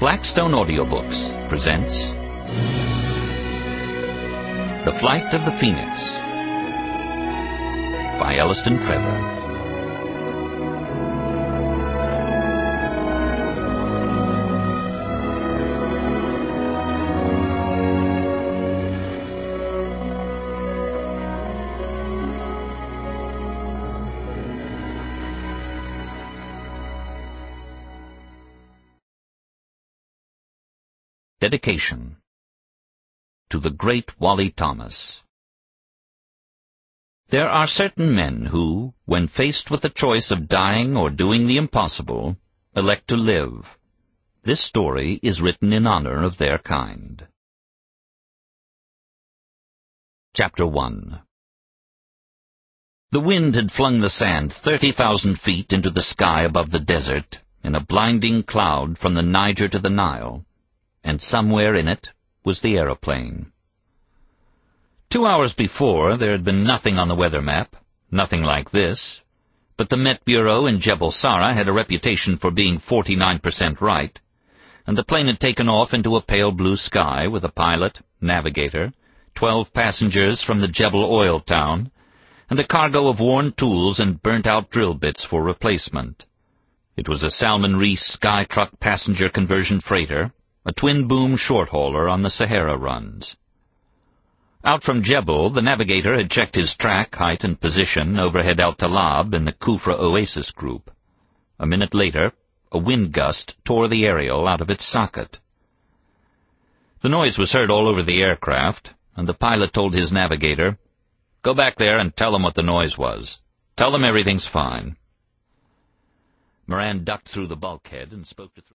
Blackstone Audiobooks presents The Flight of the Phoenix by Elliston Trevor. Dedication to the great Wally Thomas. There are certain men who, when faced with the choice of dying or doing the impossible, elect to live. This story is written in honor of their kind. Chapter 1. The wind had flung the sand 30,000 feet into the sky above the desert in a blinding cloud from the Niger to the Nile, and somewhere in it was the aeroplane. 2 hours before, there had been nothing on the weather map, nothing like this, but the Met Bureau in Jebel Sara had a reputation for being 49% right, and the plane had taken off into a pale blue sky with a pilot, navigator, 12 passengers from the Jebel oil town, and a cargo of worn tools and burnt-out drill bits for replacement. It was a Salman Reese Skytruck passenger conversion freighter, a twin-boom short-hauler on the Sahara runs. Out from Jebel, the navigator had checked his track, height, and position overhead Al Talab in the Kufra Oasis group. A minute later, a wind gust tore the aerial out of its socket. The noise was heard all over the aircraft, and the pilot told his navigator, "Go back there and tell them what the noise was. Tell them everything's fine." Moran ducked through the bulkhead and spoke to